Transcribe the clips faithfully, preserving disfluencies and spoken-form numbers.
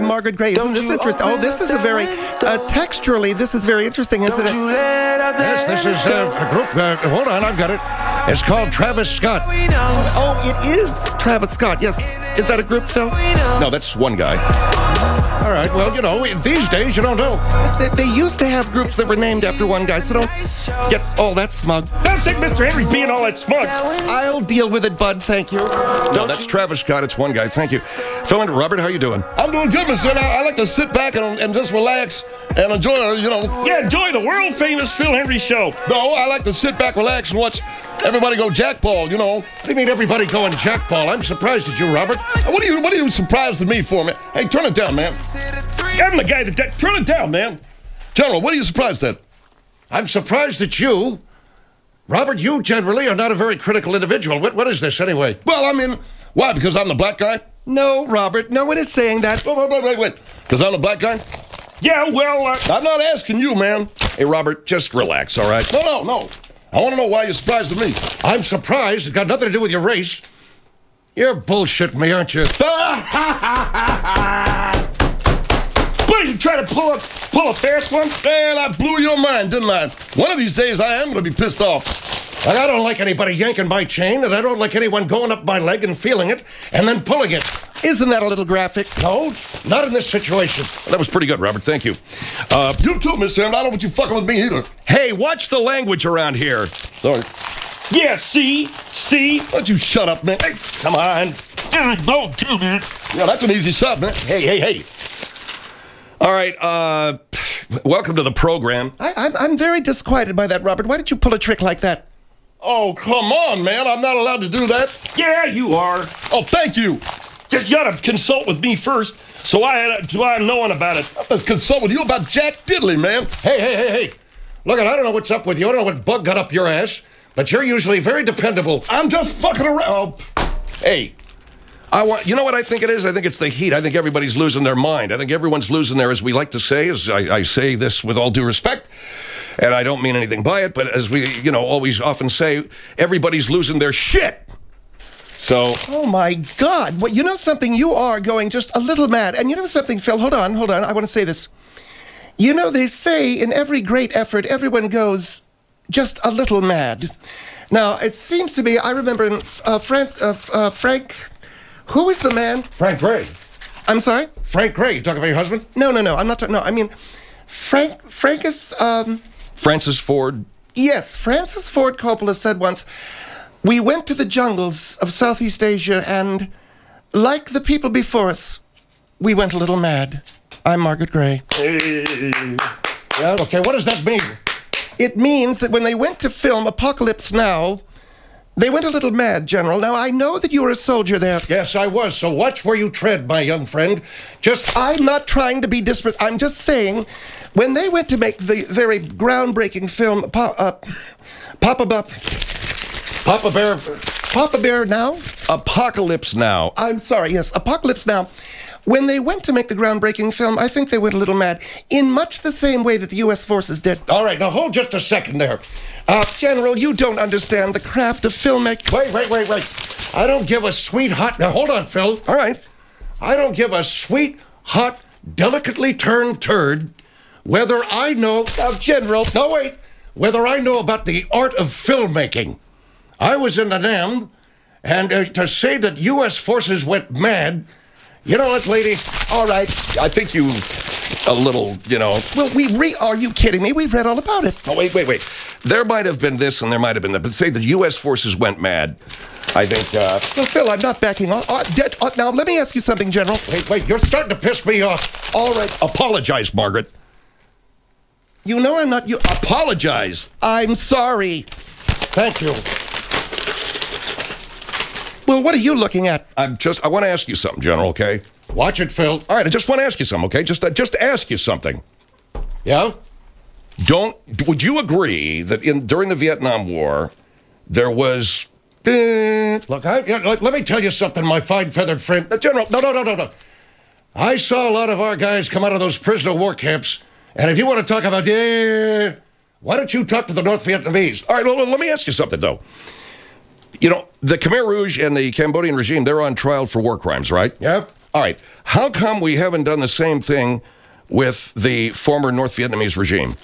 I'm Margaret Gray. Isn't this interesting? Oh, this is a very, uh, texturally, this is very interesting, isn't it? Yes, this is uh, a group. Uh, hold on, I've got it. It's called Travis Scott. Oh, it is Travis Scott, yes. Is that a group, Phil? No, that's one guy. All right, well, you know, these days you don't know. Yes, they, they used to have groups that were named after one guy, so don't get all that smug. Don't think Mister Henry being all that smug. I'll deal with it, bud, thank you. No, that's Travis Scott. It's one guy. Thank you. Phil and Robert, how you doing? I'm doing good, mister. I, I like to sit back and, and just relax and enjoy, uh, you know. Yeah, enjoy the world-famous Phil Henry show. No, I like to sit back, relax, and watch everybody go jackball, you know. What do you mean everybody going jackball? I'm surprised at you, Robert. What are you, what are you surprised at me for, man? Hey, turn it down, man. I'm the guy that... De- Turn it down, man. General, what are you surprised at? I'm surprised at you. Robert, you generally are not a very critical individual. What, what is this, anyway? Well, I mean, why? Because I'm the black guy? No, Robert, no one is saying that. Wait, wait, wait, wait, wait. Because I'm the black guy? Yeah, well, uh... I'm not asking you, man. Hey, Robert, just relax, all right? No, no, no. I want to know why you're surprised at me. I'm surprised. It's got nothing to do with your race. You're bullshitting me, aren't you? What, you trying to pull a, pull a fast one? Man, I blew your mind, didn't I? One of these days, I am going to be pissed off. Like, I don't like anybody yanking my chain, and I don't like anyone going up my leg and feeling it, and then pulling it. Isn't that a little graphic? No, not in this situation. That was pretty good, Robert. Thank you. Uh, You too, mister, and I don't want you fucking with me either. hey, watch the language around here. Sorry. Yeah, see? See? Why don't you shut up, man? Hey, Come on. No, do man. yeah, that's an easy shot, man. Hey, hey, hey. All right, uh, welcome to the program. I, I'm, I'm very disquieted by that, Robert. Why did you pull a trick like that? Oh, come on, man. I'm not allowed to do that. Yeah, you are. Oh, thank you. Just you gotta consult with me first, so I had so I knowing about it. I'm gonna consult with you about Jack Diddley, man. Hey, hey, hey, hey. Look, I don't know what's up with you. I don't know what bug got up your ass, but you're usually very dependable. I'm just fucking around. Oh, Hey, I want, you know what I think it is? I think it's the heat. I think everybody's losing their mind. I think everyone's losing their, as we like to say, as I, I say this with all due respect, and I don't mean anything by it, but as we, you know, always often say, everybody's losing their shit. So, Oh, my God. Well, you know something? You are going just a little mad. And you know something, Phil? Hold on, hold on. I want to say this. You know, they say in every great effort, everyone goes just a little mad. Now, it seems to me, I remember in uh, France, uh, uh, Frank, who is the man? Frank Gray. I'm sorry? Frank Gray. You talking about your husband? No, no, no. I'm not talking. No, I mean, Frank, Francis, um, Francis Ford. yes, Francis Ford Coppola said once, we went to the jungles of Southeast Asia and, like the people before us, we went a little mad. I'm Margaret Gray. Yeah, okay. What does that mean? It means that when they went to film Apocalypse Now, they went a little mad, General. Now, I know that you were a soldier there. Yes, I was. So watch where you tread, my young friend. Just... I'm not trying to be disparate. I'm just saying, when they went to make the very groundbreaking film, Pa- uh, Papa, Ba- Papa Bear... Papa Bear Now? Apocalypse Now. I'm sorry, yes, Apocalypse Now. When they went to make the groundbreaking film, I think they went a little mad, in much the same way that the U S forces did. All right, now hold just a second there. Uh, General, you don't understand the craft of filmmaking. Wait, wait, wait, wait. I don't give a sweet, hot... Now, hold on, Phil. All right. I don't give a sweet, hot, delicately turned turd whether I know... Now, General... No, wait. Whether I know about the art of filmmaking. I was in the NAM, and uh, to say that U S forces went mad... You know what, lady? All right. I think you, a little, you know. Well, we re... Are you kidding me? We've read all about it. Oh, wait, wait, wait. There might have been this and there might have been that, but say the U S forces went mad. I think, uh... Well, Phil, I'm not backing off. Uh, de- uh, now, let me ask you something, General. Wait, wait, you're starting to piss me off. All right. Apologize, Margaret. You know I'm not... You. Apologize. I'm sorry. Thank you. Well, what are you looking at? I'm just, I want to ask you something, General, okay? Watch it, Phil. All right, I just want to ask you something, okay? Just, uh, just ask you something. Yeah? Don't, would you agree that in during the Vietnam War, there was... Uh, Look, I, yeah, look, let me tell you something, my fine feathered friend. Uh, General, no, no, no, no, no. I saw a lot of our guys come out of those prisoner war camps, and if you want to talk about, yeah, why don't you talk to the North Vietnamese? all right, well, let me ask you something, though. You know, the Khmer Rouge and the Cambodian regime, they're on trial for war crimes, right? Yeah? All right. How come we haven't done the same thing with the former North Vietnamese regime?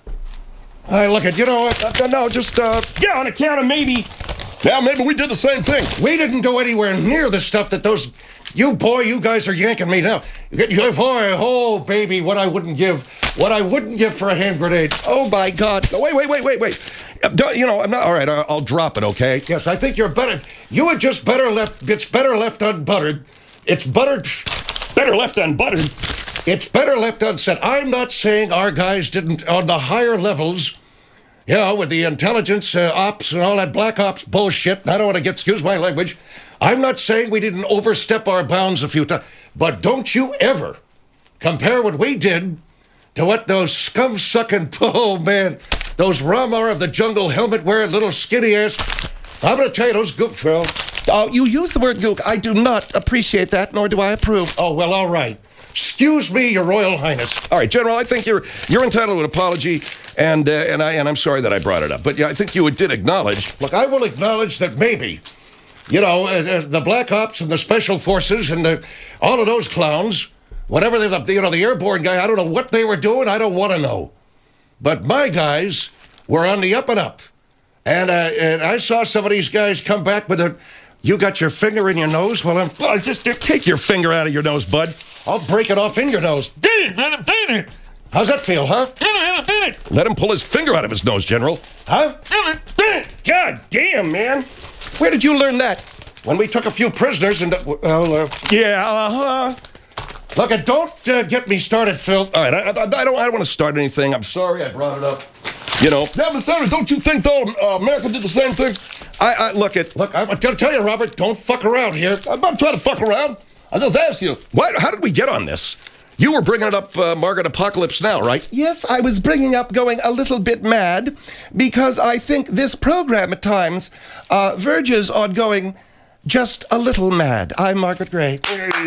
I look at, you know what? Uh, no, just, uh... Yeah, on account of maybe... Now, maybe we did the same thing. We didn't do anywhere near the stuff that those... You, boy, you guys are yanking me now. You, boy, oh, baby, what I wouldn't give. What I wouldn't give for a hand grenade. Oh, my God. No, wait, wait, wait, wait, wait. Uh, don't- you know, I'm not... All right, I'll, I'll drop it, okay? Yes, I think you're better. You were just better left. It's better left unbuttered. It's buttered. Better left unbuttered. It's better left unsaid. I'm not saying our guys didn't, on the higher levels, you know, with the intelligence uh, ops and all that black ops bullshit. And I don't want to get, excuse my language. I'm not saying we didn't overstep our bounds a few times. But don't you ever compare what we did to what those scum-sucking, oh man, those Ramar of the jungle helmet-wearing little skinny ass. I'm going to tell you, those gook, well. Oh, you use the word gook. I do not appreciate that, nor do I approve. Oh, well, all right. Excuse me, Your Royal Highness. All right, General, I think you're you're entitled to an apology, and uh, and I and I'm sorry that I brought it up. But yeah, I think you did acknowledge. Look, I will acknowledge that maybe, you know, uh, uh, the Black Ops and the Special Forces and the, all of those clowns, whatever they, the, you know, the airborne guy, I don't know what they were doing. I don't want to know. But my guys were on the up and up. And, uh, and I saw some of these guys come back with a, you got your finger in your nose? Well, I'm, Well, just did Take your finger out of your nose, bud. I'll break it off in your nose. it, man, I did it. How's that feel, huh? Did it, I did it. Let him pull his finger out of his nose, General. Huh? Did it, did it. God damn, man. Where did you learn that? When we took a few prisoners and, uh, well, uh, Yeah, uh-huh. look, uh, don't uh, get me started, Phil. All right, I, I, I don't I don't want to start anything. I'm sorry I brought it up. You know, Now, Mister Sanders, don't you think, though, uh, America did the same thing? I, I look at Look, I'm going to tell you, Robert, don't fuck around here. I'm not trying to fuck around. I just asked you. what? How did we get on this? You were bringing it up, uh, Margaret Apocalypse Now, right? Yes, I was bringing up going a little bit mad because I think this program at times uh, verges on going just a little mad. I'm Margaret Gray.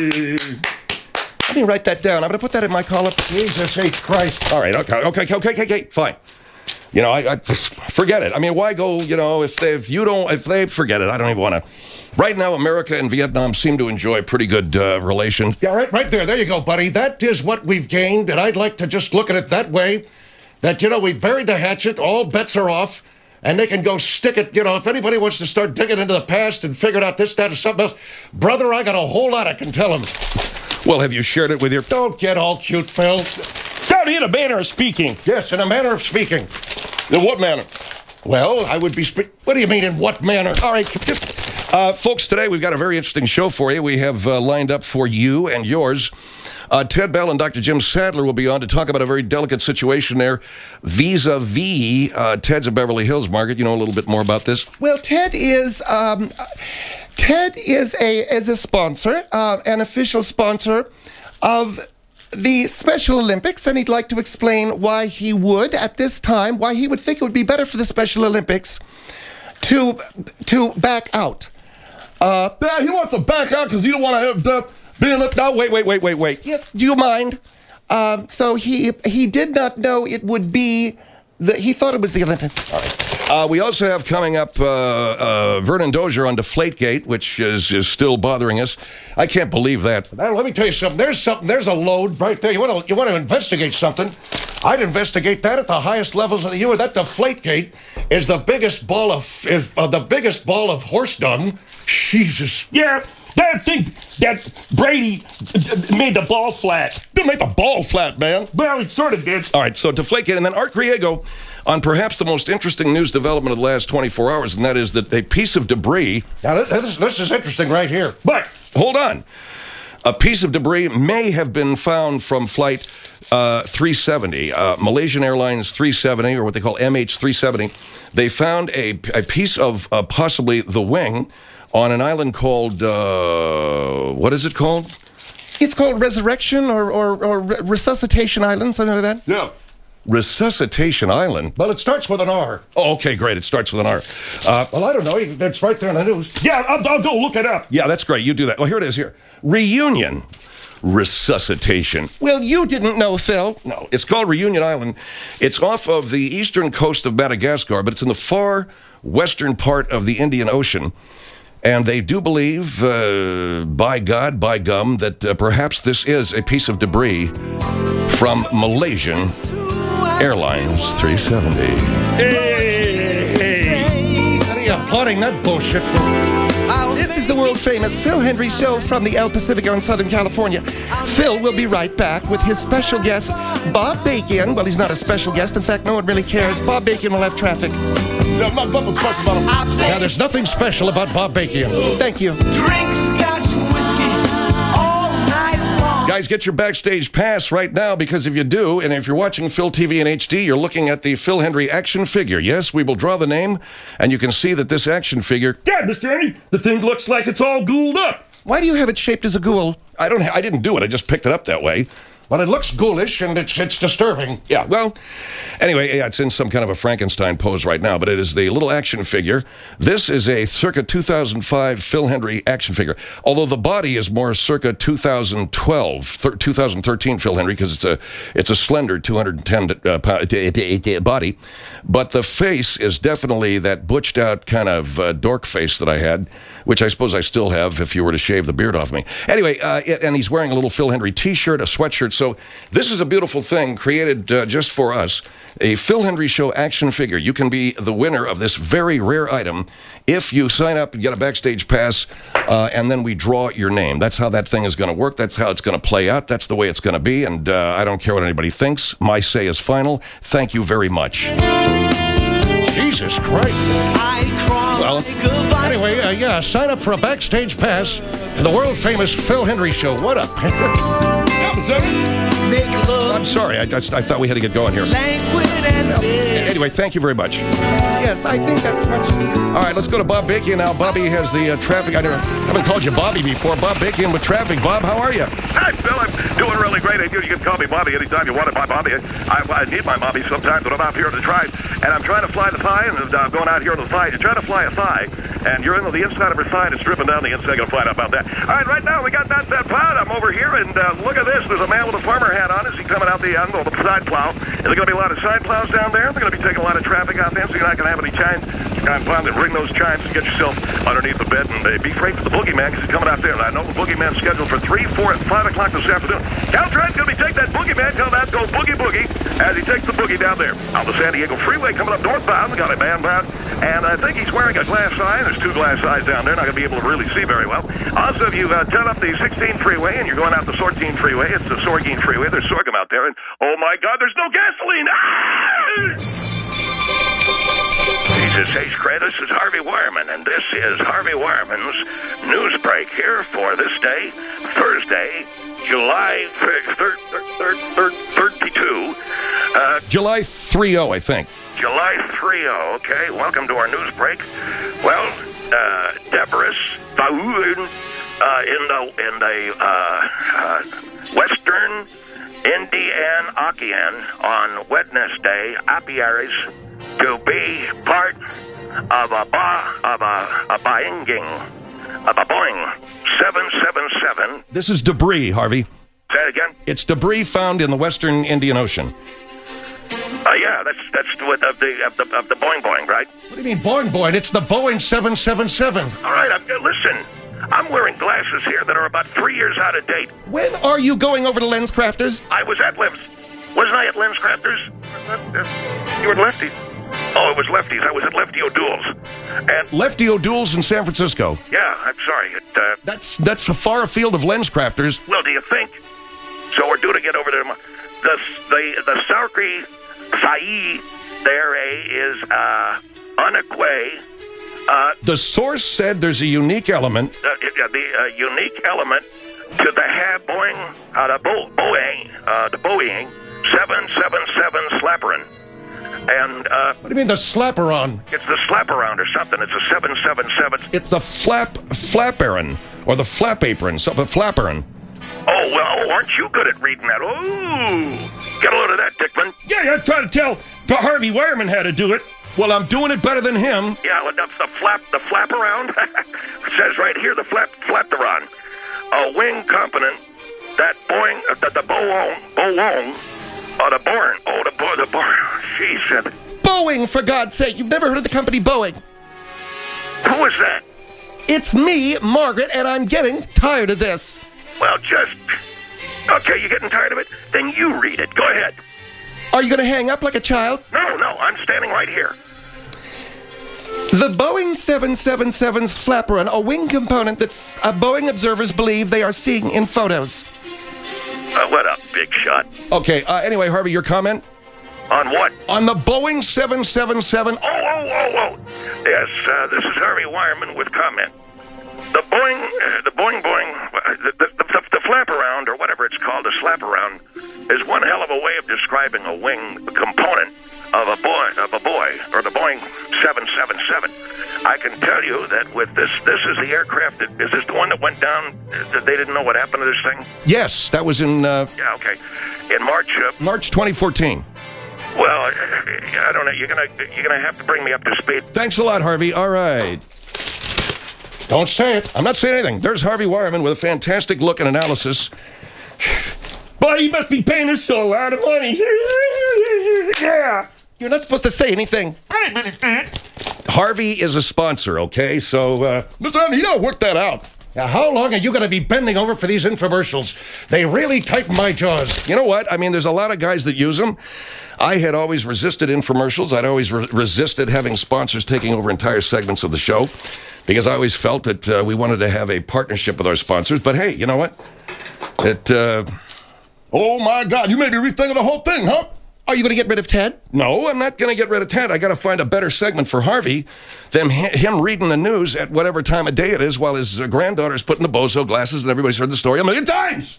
Let me write that down. I'm going to put that in my column. Jesus H. Christ. All right, okay, okay, okay, okay, okay, fine. You know, I, I forget it. I mean, why go? You know, if they, if you don't, if they forget it, I don't even want to. Right now, America and Vietnam seem to enjoy pretty good uh, relations. Yeah, right, right there. There you go, buddy. That is what we've gained, and I'd like to just look at it that way. That, you know, we buried the hatchet, all bets are off, and they can go stick it, you know, if anybody wants to start digging into the past and figure out this, that, or something else, brother, I got a whole lot I can tell them. Well, have you shared it with your? Don't get all cute, Phil. Down in a manner of speaking. Yes, in a manner of speaking. In what manner? Well, I would be spe- What do you mean, in what manner? All right, just, uh, folks, today we've got a very interesting show for you. We have uh, lined up for you and yours. Uh, Ted Bell and Doctor Jim Sadler will be on to talk about a very delicate situation there vis-a-vis uh, Ted's of Beverly Hills. Margaret, you know a little bit more about this? Well, Ted is um, Ted is a is a sponsor, uh, an official sponsor of the Special Olympics, and he'd like to explain why he would, at this time, why he would think it would be better for the Special Olympics to to back out. Uh, Yeah, he wants to back out because he don't want to have uh, being left No, wait, wait, wait, wait, wait. yes, do you mind? Um, so he he did not know it would be the. He thought it was the Olympics. Uh, we also have coming up uh, uh, Vernon Dozier on Deflategate, which is, is still bothering us. I can't believe that. Now, let me tell you something. There's something. There's a load right there. You want to you want to investigate something? I'd investigate that at the highest levels of the U N. That Deflategate is the biggest ball of is, uh, the biggest ball of horse dung. Jesus. Yeah, that thing that Brady uh, made the ball flat. Didn't make the ball flat, man. Well, he sort of did. All right, so Deflategate, and then Art Griego on perhaps the most interesting news development of the last twenty-four hours, and that is that a piece of debris. Now this, this is interesting right here. But Hold on. A piece of debris may have been found from flight uh, three seventy, uh, Malaysian Airlines three seventy, or what they call M H three seventy. They found a, a piece of uh, possibly the wing on an island called, uh, what is it called? It's called Resurrection or or, or Re- Resuscitation Island, something like that. Yeah. Resuscitation Island. Well, it starts with an R. Oh, okay, great. It starts with an R. Uh, Well, I don't know. It's right there in the news. yeah, I'll, I'll go look it up. yeah, that's great. You do that. Well, here it is here. Reunion. Resuscitation. Well, you didn't know, Phil. No, it's called Reunion Island. It's off of the eastern coast of Madagascar, but it's in the far western part of the Indian Ocean. And they do believe, uh, by God, by gum, that uh, perhaps this is a piece of debris from Malaysian Airlines three seventy. Hey, hey. What are you applauding that bullshit for? This is the world-famous Phil Hendry Show from the El Pacifico in Southern California. Phil will be right back with his special guest, Bob Bacon. Well, he's not a special guest. In fact, no one really cares. Bob Bacon will have traffic. Yeah, not nothing special about him. Now, there's nothing special about Bob Bacon. Thank you. Drink scotch whiskey all night long. Guys, get your backstage pass right now, because if you do, and if you're watching Phil T V in H D, you're looking at the Phil Hendry action figure. Yes, we will draw the name, and you can see that this action figure... God, Mister Ernie, the thing looks like it's all ghouled up. Why do you have it shaped as a ghoul? I don't. Ha- I didn't do it. I just picked it up that way. But it looks ghoulish and it's it's disturbing. Yeah, well, anyway, yeah, it's in some kind of a Frankenstein pose right now, but it is the little action figure. This is a circa two thousand five Phil Hendry action figure, although the body is more circa two thousand twelve, thir- two thousand thirteen Phil Hendry, because it's a it's a slender two hundred ten uh, pound body, but the face is definitely that butched out kind of uh, dork face that I had, which I suppose I still have if you were to shave the beard off me. Anyway, uh, it, and he's wearing a little Phil Hendry t-shirt, a sweatshirt. So this is a beautiful thing created uh, just for us, a Phil Hendry Show action figure. You can be the winner of this very rare item if you sign up and get a backstage pass, uh, and then we draw your name. That's how that thing is going to work. That's how it's going to play out. That's the way it's going to be, and uh, I don't care what anybody thinks. My say is final. Thank you very much. Jesus Christ. I crawl Well, like a vine. anyway, uh, yeah, sign up for a backstage pass in the world-famous Phil Hendry Show. What up? Yeah, but Zach, Make love I'm sorry. I, just, I thought we had to get going here. languid and dead. Anyway, thank you very much. Yes, I think that's much. All right, let's go to Bob Bacon now. Bobby has the uh, traffic. I never, haven't called you Bobby before. Bob Bacon with traffic. Bob, how are you? Hi, Phil. I'm doing really great. You can call me Bobby anytime you want it. My Bobby. I, I need my Bobby sometimes when I'm out here on the drive, and I'm trying to fly the thigh, and uh, I'm going out here on the thigh. You're trying to fly a thigh, and you're in the inside of her thigh, and it's dripping down the inside. I'm going to find out about that. All right, right now we got that that plow. I'm over here, and uh, look at this. There's a man with a farmer hat on. Is he coming out the end of the side plow? Is there going to be a lot of side plows down there? They're going to be taking a lot of traffic out there, so you're not going to have any chimes. You're going to find to ring those chimes and get yourself underneath the bed, and uh, be afraid for the boogeyman, because he's coming out there. And I know the boogeyman's scheduled for three, four, and five o'clock this afternoon. Caltrain's going to be taking that boogeyman. Tell that go boogie boogie as he takes the boogie down there on the San Diego Freeway coming up northbound. We got a man bound, and I think he's wearing a glass eye. There's two glass eyes down there. Not going to be able to really see very well. Also, if you uh, turn up the sixteen freeway and you're going out the Sortine freeway, it's the Sorgine freeway. There's sorghum out there, and oh my God, there's no gasoline. Ah! Jesus H. Cray, this is Harvey Wireman, and this is Harvey Wireman's news break here for this day, Thursday, July thirty-two. Uh, July thirtieth, I think. July thirtieth, okay. Welcome to our news break. Well, uh, Deborah Faoun, uh, in the, in the uh, uh, Western Indian Ocean on Wednesday appears to be part of a ba, of a, a Boeing of a Boeing seven seven seven. This is debris, Harvey. Say it again. It's debris found in the Western Indian Ocean. Uh, yeah, that's that's with of the of the of the Boeing Boeing, right? What do you mean, Boeing Boeing? It's the Boeing seven seven seven. All right, I'm, listen. I'm wearing glasses here that are about three years out of date. When are you going over to Lens Crafters? I was at Lens. Wasn't I at Lens Crafters? You were at Lefty's. Oh, it was Lefty's. I was at Lefty O'Doul's. And Lefty O'Doul's in San Francisco. yeah, I'm sorry. It, uh, That's that's far afield of Lens Crafters. well, do you think? So we're due to get over there. tomorrow. The the the Sarkri Sai there eh, is uh, unequate. Uh, The source said there's a unique element. uh, uh, the uh, unique element to the have Boeing, uh, the Bo- Boeing, uh, the Boeing seven seven seven Slapperin. And uh, What do you mean the slapper on? it's the Slapparound or something. It's a seven seven seven. It's the flap flap apron or the flap apron, so the flap apron. Oh, well, oh, aren't you good at reading that? Oh, get a load of that, Dickman. Yeah, I'm trying to tell to Harvey Wireman how to do it. Well, I'm doing it better than him. Yeah, well, that's the flap, the flap around. It says right here, the flap, flapteron. A wing component that Boeing, uh, the, the Boeing, Boeing, oh, the Boeing, oh, the Boeing, the Boeing. She said, Boeing, for God's sake. You've never heard of the company Boeing. who is that? It's me, Margaret, and I'm getting tired of this. Well, just... Okay, you're getting tired of it? Then you read it. Go ahead. Are you going to hang up like a child? No, no, I'm standing right here. The Boeing seven seventy-seven's flaperon, a wing component that uh, Boeing observers believe they are seeing in photos. Uh, what a big shot. Okay, uh, anyway, Harvey, your comment? On what? On the Boeing seven seventy-seven. Oh, oh, oh, oh. Yes, uh, this is Harvey Wireman with comment. The Boeing, uh, the Boeing, Boeing, uh, the, the, the, the flap around, or whatever it's called, the slap around, is one hell of a way of describing a wing component of a boy, of a boy, or the Boeing seven seventy-seven. I can tell you that with this, this is the aircraft that, is this the one that went down, that they didn't know what happened to this thing? Yes, that was in uh, Yeah, okay. In March, uh, March twenty fourteen. well, I don't know, you're gonna, you're gonna have to bring me up to speed. Thanks a lot, Harvey. All right. Don't say it. I'm not saying anything. There's Harvey Wireman with a fantastic look and analysis. Boy, you must be paying us a lot of money. Yeah. You're not supposed to say anything. Harvey is a sponsor, okay? So, uh, Listen, you gotta work that out. Now, how long are you going to be bending over for these infomercials? They really tighten my jaws. you know what? I mean, there's a lot of guys that use them. I had always resisted infomercials. I'd always re- resisted having sponsors taking over entire segments of the show because I always felt that uh, we wanted to have a partnership with our sponsors. But hey, you know what? It, uh, Oh my God, you may be rethinking the whole thing, huh? Are you going to get rid of Ted? no, I'm not going to get rid of Ted. I got to find a better segment for Harvey than hi- him reading the news at whatever time of day it is while his uh, granddaughter's putting the bozo glasses and everybody's heard the story a million times.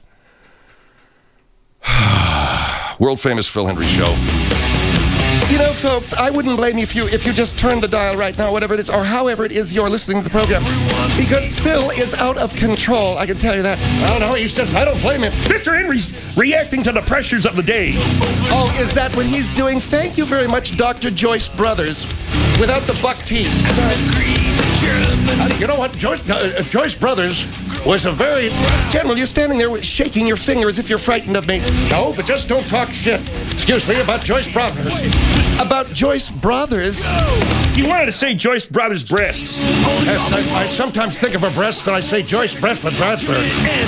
World famous Phil Hendry Show. You know, folks, I wouldn't blame you if you if you just turned the dial right now, whatever it is, or however it is you're listening to the program. Because Phil is out of control, I can tell you that. Oh, no, he's just, I don't blame him. Mister Henry's reacting to the pressures of the day. Oh, is that what he's doing? Thank you very much, Doctor Joyce Brothers. Without the buck teeth. You know what? Joyce, uh, Joyce Brothers was a very... General, you're standing there shaking your finger as if you're frightened of me. No, but just don't talk shit. Excuse me, about Joyce Brothers. About Joyce Brothers? You wanted to say Joyce Brothers' breasts. Yes, I, I sometimes think of her breasts and I say Joyce Breastman Bradsbury.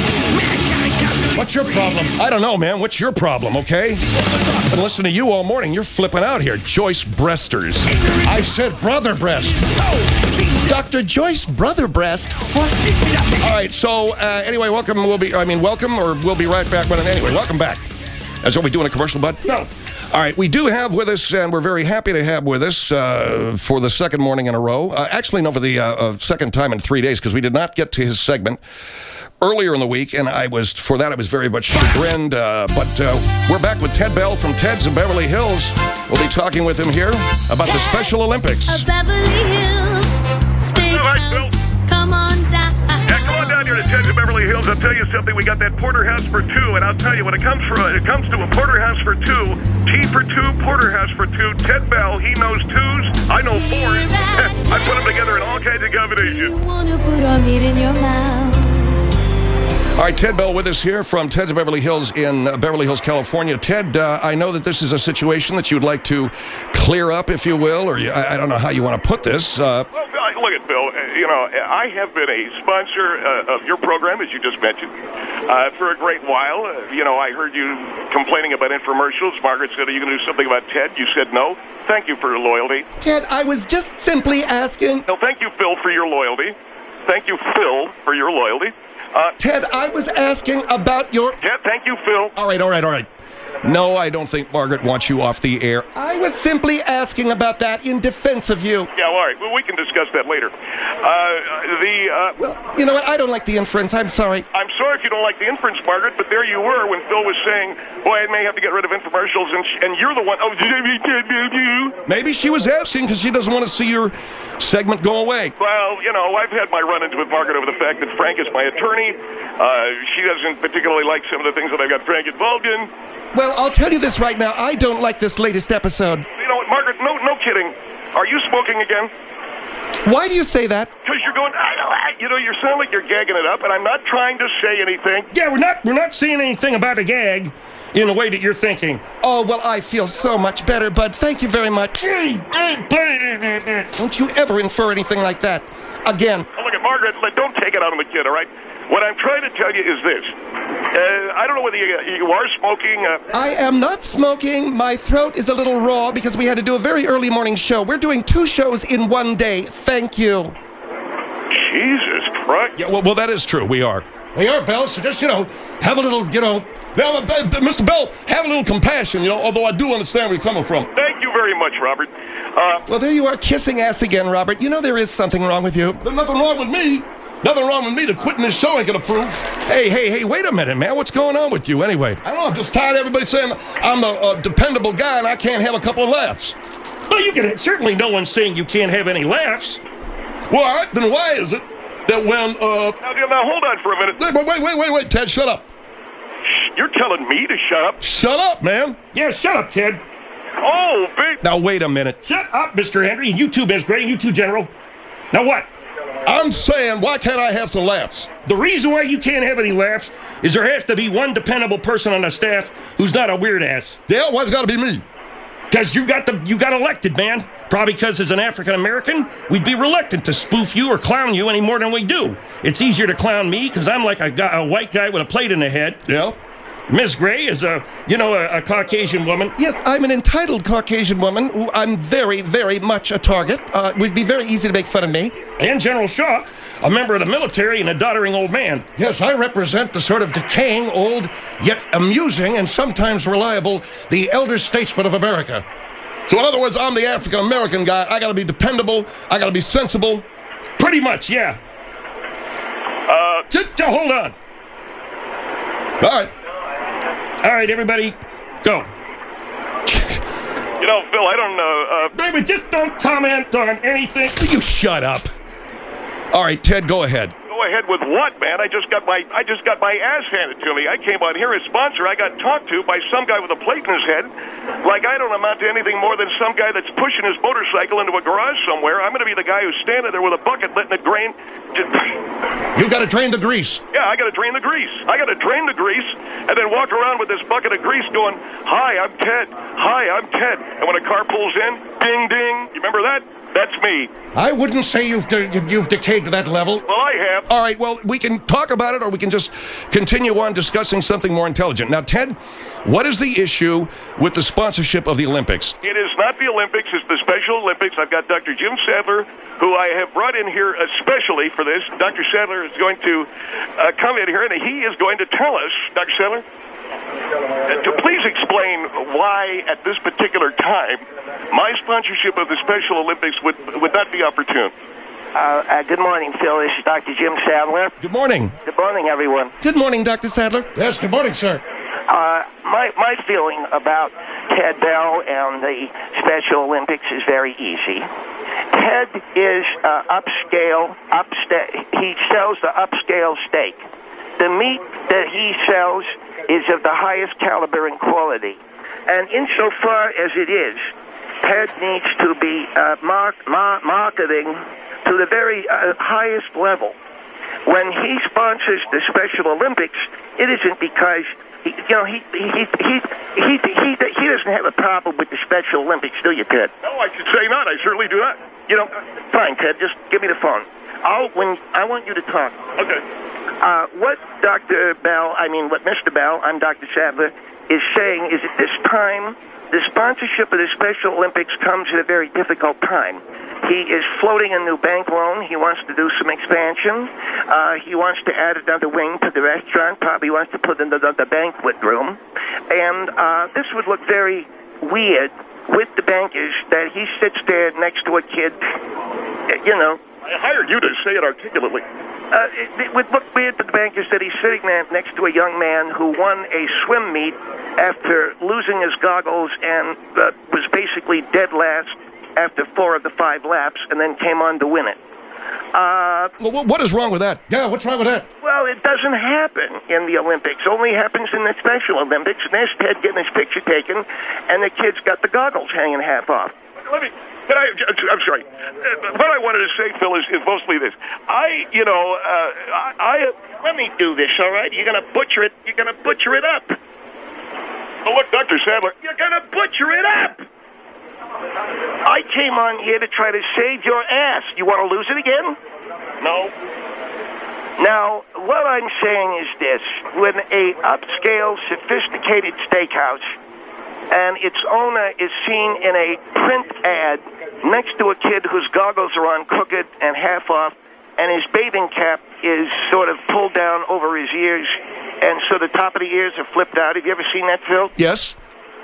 What's your problem? I don't know, man. What's your problem, okay? I've been listening to you all morning. You're flipping out here. Joyce Breasters. I said brother breast. Doctor Joyce Brother Breast? What? All right, so uh, anyway, welcome. We'll be, I mean, welcome, or we'll be right back. But anyway, welcome back. That's what we do in a commercial, bud? No. All right, we do have with us, and we're very happy to have with us uh, for the second morning in a row. Uh, actually, no, for the uh, uh, second time in three days, because we did not get to his segment earlier in the week, and I was, for that, I was very much chagrined. Uh, but uh, we're back with Ted Bell from Ted's in Beverly Hills. We'll be talking with him here about the Special Olympics. Of Beverly Hills, Steakhouse, All right, Bill. come on down. Yeah, come on down here to Ted's in Beverly Hills. I'll tell you something. We got that porterhouse for two, and I'll tell you when it comes for it comes to a porterhouse for two, T for two, porterhouse for two. Ted Bell, he knows twos. I know fours. I put them together in all kinds of combinations. Wanna put our meat in your mouth. All right, Ted Bell with us here from Ted's of Beverly Hills in uh, Beverly Hills, California. Ted, uh, I know that this is a situation that you'd like to clear up, if you will, or you, I, I don't know how you want to put this. Uh, Well, uh, look at Bill. Uh, you know, I have been a sponsor uh, of your program, as you just mentioned, uh, for a great while. Uh, you know, I heard you complaining about infomercials. Margaret said, "Are you going to do something about Ted?" You said no. Thank you for your loyalty. Ted, I was just simply asking. No, thank you, Phil, for your loyalty. Thank you, Phil, for your loyalty. Uh, Ted, I was asking about your... yeah, thank you, Phil. all right, all right, all right. No, I don't think Margaret wants you off the air. I was simply asking about that in defense of you. Yeah, all right. Well, we can discuss that later. Uh, the, uh, Well, you know what? I don't like the inference. I'm sorry. I'm sorry if you don't like the inference, Margaret, but there you were when Phil was saying, boy, I may have to get rid of infomercials, and, sh- and you're the one. Oh, Maybe she was asking because she doesn't want to see your segment go away. well, you know, I've had my run-ins with Margaret over the fact that Frank is my attorney. Uh, she doesn't particularly like some of the things that I've got Frank involved in. Well, I'll tell you this right now. I don't like this latest episode. You know what, Margaret, no, no kidding. Are you smoking again? Why do you say that? Because you're going, "Ah, ah," you know, you sound like you're gagging it up, and I'm not trying to say anything. Yeah, we're not we're not saying anything about a gag in the way that you're thinking. Oh, well, I feel so much better, bud. Thank you very much. Don't you ever infer anything like that. again. Oh, look at Margaret. let- Don't take it out on the kid, all right? What I'm trying to tell you is this. Uh, I don't know whether you, you are smoking. Uh, I am not smoking. My throat is a little raw because we had to do a very early morning show. We're doing two shows in one day. Thank you. Jesus Christ. Yeah, well, well, that is true. We are. We are, Bell, so just, you know, have a little, you know, Now, uh, uh, Mister Bell, have a little compassion, you know, although I do understand where you're coming from. Thank you very much, Robert. Uh, Well, there you are kissing ass again, Robert. You know there is something wrong with you. There's nothing wrong with me. Nothing wrong with me. The quitting this show ain't gonna prove. Hey, hey, hey, wait a minute, man. What's going on with you anyway? I don't know. I'm just tired of everybody saying I'm a, a dependable guy and I can't have a couple of laughs. Well, you can certainly no one's saying you can't have any laughs. Well, all right, then why is it that when uh now, now, hold on for a minute. wait, wait, wait, wait, wait, Ted, shut up. You're telling me to shut up? Shut up, man. Yeah, shut up, Ted. Oh, big. Now, wait a minute. Shut up, Mister Henry, and you too, Miss Gray, and you too, General. Now what? I'm saying, why can't I have some laughs? The reason why you can't have any laughs is there has to be one dependable person on the staff who's not a weird ass. Yeah, why's it gotta be me? Because you got the you got elected, man. Probably because as an African American, we'd be reluctant to spoof you or clown you any more than we do. It's easier to clown me because I'm like a, guy, a white guy with a plate in the head. Yeah? Miss Gray is a you know a, a Caucasian woman. Yes, I'm an entitled Caucasian woman who I'm very, very much a target. Uh, it would be very easy to make fun of me. And General Shaw, a member of the military and a doddering old man. yes, I represent the sort of decaying, old, yet amusing and sometimes reliable, the elder statesman of America. So in other words, I'm the African American guy. I gotta be dependable. I gotta be sensible. Pretty much, yeah. Uh, Just, just hold on. All right. All right, everybody, go. you know, Phil, I don't know. Uh, Baby, just don't comment on anything. You shut up. All right, Ted, go ahead. go ahead with what, man? I just got my I just got my ass handed to me. I came on here as sponsor. I got talked to by some guy with a plate in his head, like I don't amount to anything more than some guy that's pushing his motorcycle into a garage somewhere. I'm going to be the guy who's standing there with a bucket letting it drain. You got to drain the grease. Yeah, I got to drain the grease. I got to drain the grease and then walk around with this bucket of grease going, "Hi, I'm Ted. Hi, I'm Ted." And when a car pulls in, ding, ding. You remember that? That's me. I wouldn't say you've de- you've decayed to that level. Well, I have. All right, well, we can talk about it or we can just continue on discussing something more intelligent. Now, Ted, what is the issue with the sponsorship of the Olympics? It is not the Olympics. It's the Special Olympics. I've got Doctor Jim Sadler, who I have brought in here especially for this. Doctor Sadler is going to uh, come in here, and he is going to tell us, Doctor Sadler, uh, to please explain why at this particular time my sponsorship of the Special Olympics would, would not be opportune. Uh, uh, good morning, Phil. This is Doctor Jim Sadler. Good morning. Good morning, everyone. Good morning, Doctor Sadler. Yes, good morning, sir. Uh, my, my feeling about Ted Bell and the Special Olympics is very easy. Ted is uh, upscale, upsta- he sells the upscale steak. The meat that he sells is of the highest caliber and quality. And insofar as it is, Ted needs to be uh, mar- mar- marketing to the very uh, highest level. When he sponsors the Special Olympics, it isn't because he, you know he he he he he he, he doesn't have a problem with the Special Olympics, do you, Ted? No, I should say not. I certainly do not. You know, fine, Ted. Just give me the phone. I'll when I want you to talk. Okay. Uh, what Doctor Bell, I mean, what Mister Bell, I'm Doctor Sadler, is saying is at this time, the sponsorship of the Special Olympics comes at a very difficult time. He is floating a new bank loan. He wants to do some expansion. Uh, he wants to add another wing to the restaurant. Probably wants to put in the, the banquet room. And uh, this would look very weird with the bankers that he sits there next to a kid, you know. I hired you to say it articulately. Uh, it, it would look weird to the bankers that he's sitting there next to a young man who won a swim meet after losing his goggles and uh, was basically dead last after four of the five laps and then came on to win it. Uh, Well, what is wrong with that? Yeah, what's wrong with that? well, it doesn't happen in the Olympics. Only happens in the Special Olympics. And there's Ted getting his picture taken, and the kid's got the goggles hanging half off. Let me. Can I? I'm sorry. Uh, What I wanted to say, Phil, is, is mostly this. I, you know, uh, I, I. Let me do this, all right? You're going to butcher it. You're going to butcher it up. Oh, look, Doctor Sadler. You're going to butcher it up. I came on here to try to save your ass. You want to lose it again? No. Now, what I'm saying is this. When a upscale, sophisticated steakhouse and its owner is seen in a print ad next to a kid whose goggles are on crooked and half off, and his bathing cap is sort of pulled down over his ears, and so the top of the ears are flipped out. Have you ever seen that, Phil? Yes.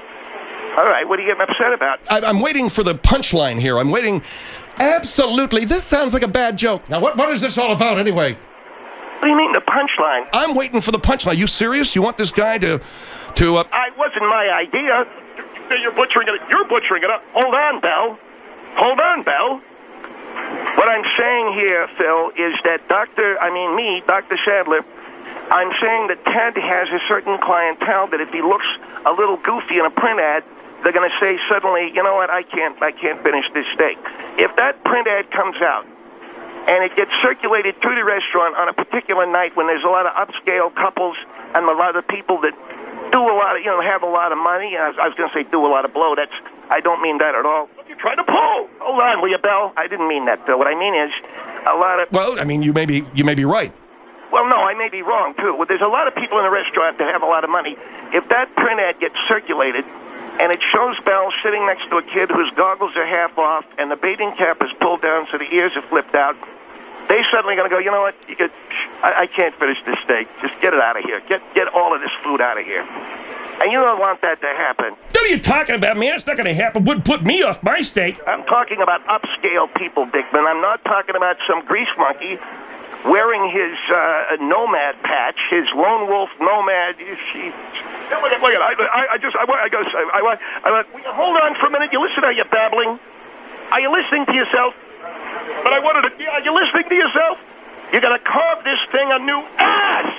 All right, what are you getting upset about? I, I'm waiting for the punchline here. I'm waiting. Absolutely. This sounds like a bad joke. Now, what, what is this all about anyway? What do you mean, the punchline? I'm waiting for the punchline. You serious? You want this guy to, to? Uh... I wasn't my idea. You're butchering it. You're butchering it up. Hold on, Bell. Hold on, Bell. What I'm saying here, Phil, is that Doctor, I mean me, Doctor Sadler, I'm saying that Ted has a certain clientele that if he looks a little goofy in a print ad, they're going to say suddenly, you know what, I can't, I can't finish this steak. If that print ad comes out and it gets circulated through the restaurant on a particular night when there's a lot of upscale couples and a lot of people that do a lot of, you know, have a lot of money, and I was, I was going to say do a lot of blow. That's, I don't mean that at all. You're trying to pull. Hold on, will you, Bell? I didn't mean that, Phil. What I mean is a lot of... Well, I mean, you may be, you may be right. Well, no, I may be wrong, too. Well, there's a lot of people in the restaurant that have a lot of money. If that print ad gets circulated and it shows Bell sitting next to a kid whose goggles are half off and the bathing cap is pulled down so the ears are flipped out, they suddenly going to go, you know what, you could, I, I can't finish this steak. Just get it out of here. Get get all of this food out of here. And you don't want that to happen. What are you talking about, man? It's not going to happen. Wouldn't put me off my steak. I'm talking about upscale people, Dickman. I'm not talking about some grease monkey wearing his uh, nomad patch, his lone wolf nomad. She, look at, look at, I, I just, I, I gotta say, I, I, I, hold on for a minute. You listen, are you babbling? Are you listening to yourself? But I wanted to, are you listening to yourself? You're going to carve this thing a new ass!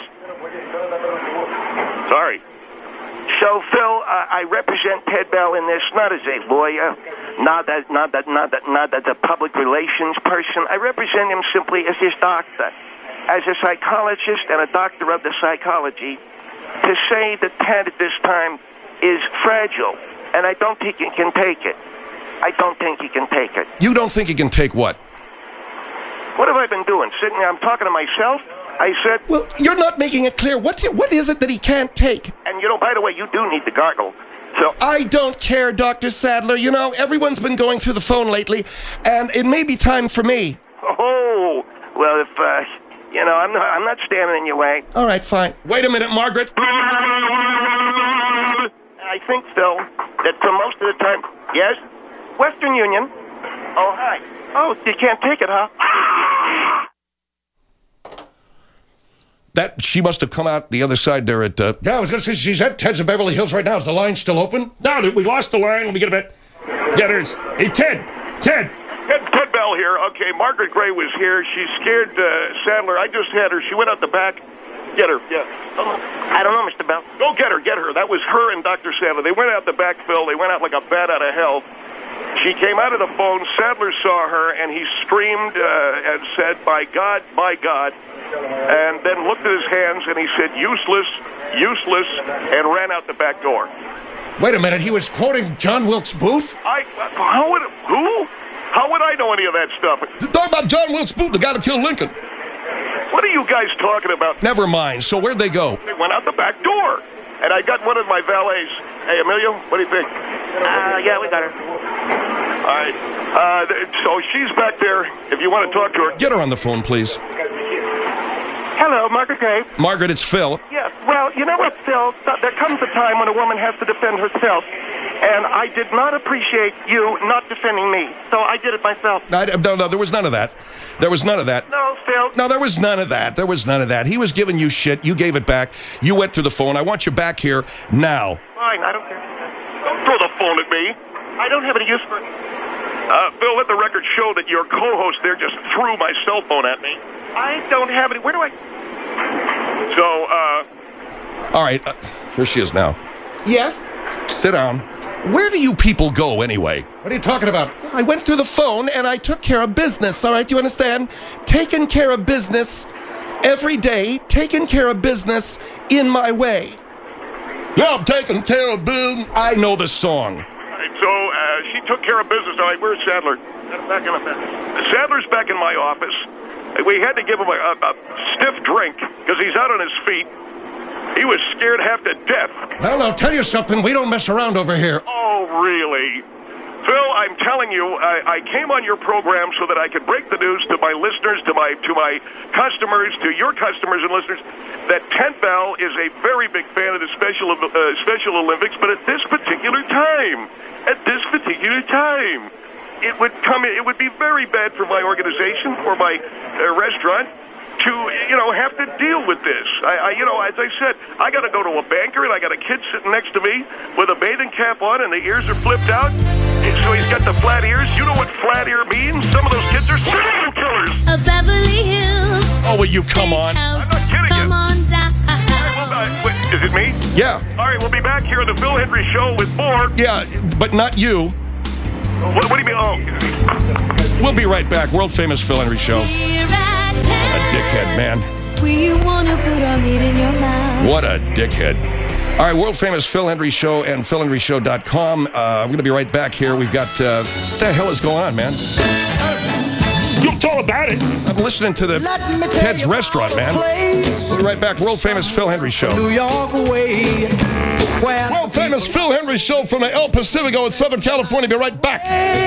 Sorry. So, Phil, uh, I represent Ted Bell in this, not as a lawyer, not as, not that, not that, not as a public relations person. I represent him simply as his doctor, as a psychologist and a doctor of the psychology, to say that Ted at this time is fragile, and I don't think he can take it. I don't think he can take it. You don't think he can take what? What have I been doing? Sitting there, I'm talking to myself. I said... Well, you're not making it clear. What what is it that he can't take? And, you know, by the way, you do need to gargle. So I don't care, Doctor Sadler. You know, everyone's been going through the phone lately, and it may be time for me. Oh, well, if, uh, you know, I'm not, I'm not standing in your way. All right, fine. Wait a minute, Margaret. I think, Phil, that for most of the time... Yes? Western Union. Oh, hi. Oh, you can't take it, huh? That, she must have come out the other side there at... Uh... Yeah, I was going to say, she's at Ted's in Beverly Hills right now. Is the line still open? No, dude, we lost the line. Let me get a bit. Yeah, there's... Hey, Ted! Ted! Ted, Ted Bell here. Okay, Margaret Gray was here. She scared uh, Sadler. I just had her. She went out the back. Get her, yeah. I don't know, Mister Bell. Go get her, get her. That was her and Doctor Sadler. They went out the back, Phil. They went out like a bat out of hell. She came out of the phone. Sadler saw her, and he screamed uh, and said, "By God, by God," and then looked at his hands, and he said, "Useless, useless," and ran out the back door. Wait a minute. He was quoting John Wilkes Booth? I, how would, who? How would I know any of that stuff? Talk about John Wilkes Booth, the guy that killed Lincoln. What are you guys talking about? Never mind. So where'd they go? They went out the back door. And I got one of my valets. Hey, Emilio, what do you think? Uh, yeah, we got her. All right. Uh, th- so she's back there. If you want to talk to her. Get her on the phone, please. Hello, Margaret Gray. Margaret, it's Phil. Yes, well, you know what, Phil? Th- there comes a time when a woman has to defend herself. And I did not appreciate you not defending me. So I did it myself. I, no, no, there was none of that. There was none of that. No, Phil. No, there was none of that. There was none of that. He was giving you shit. You gave it back. You went through the phone. I want you back here now. Fine, I don't care. Don't throw the phone at me. I don't have any use for it. Uh, Phil, let the record show that your co-host there just threw my cell phone at me. I don't have any. Where do I... So, uh... All right. Uh, here she is now. Yes? Sit down. Where do you people go anyway? What are you talking about? I went through the phone and I took care of business, all right? Do you understand? Taking care of business every day, taking care of business in my way. Yeah, I'm taking care of business. I know the song. All right, so, uh, she took care of business. All right, where's Sadler? Back in the Sadler's back in my office. We had to give him a, a, a stiff drink because he's out on his feet. He was scared half to death. Well, I'll tell you something. We don't mess around over here. Oh, really? Phil, I'm telling you, I, I came on your program so that I could break the news to my listeners, to my to my customers, to your customers and listeners, that Ted Bell is a very big fan of the Special uh, Special Olympics, but at this particular time, at this particular time, it would come. It would be very bad for my organization, for my uh, restaurant, to, you know, have to deal with this. I, I you know, as I said, I got to go to a banker, and I got a kid sitting next to me with a bathing cap on, and the ears are flipped out. And so he's got the flat ears. You know what flat ear means? Some of those kids are serial killers. A Beverly Hills. Oh, will you come on? Steakhouse. I'm not kidding Come you. on down. Well, uh, wait, is it me? Yeah. All right, we'll be back here on the Phil Hendry Show with more. Yeah, but not you. What, what do you mean? Oh, We'll be right back. World famous Phil Hendry Show. Here at A dickhead, man. Where you wanna put our meat in your mouth. What a dickhead. All right, world famous Phil Hendry Show and phil hendry show dot com. Uh, I'm going to be right back here. We've got, uh, what the hell is going on, man? You'll tell about it. I'm listening to the Ted's Restaurant, man. We'll be right back. World famous Phil Hendry Show. New York way. World famous Phil Hendry Show from the El Pacifico in Southern California. Be right back.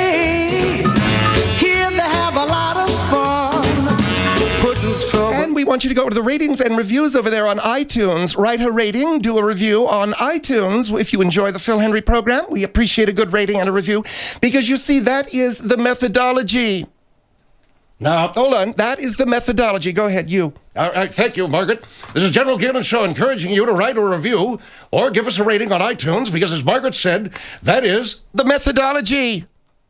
Here they have a lot of fun. Putting trouble. And we want you to go to the ratings and reviews over there on iTunes. Write a rating, do a review on iTunes. If you enjoy the Phil Hendry program, we appreciate a good rating and a review because you see, that is the methodology. Now, Hold on. That is the methodology. Go ahead, you. all right, thank you, Margaret. This is General Gilman Show encouraging you to write a review or give us a rating on iTunes because, as Margaret said, that is The methodology.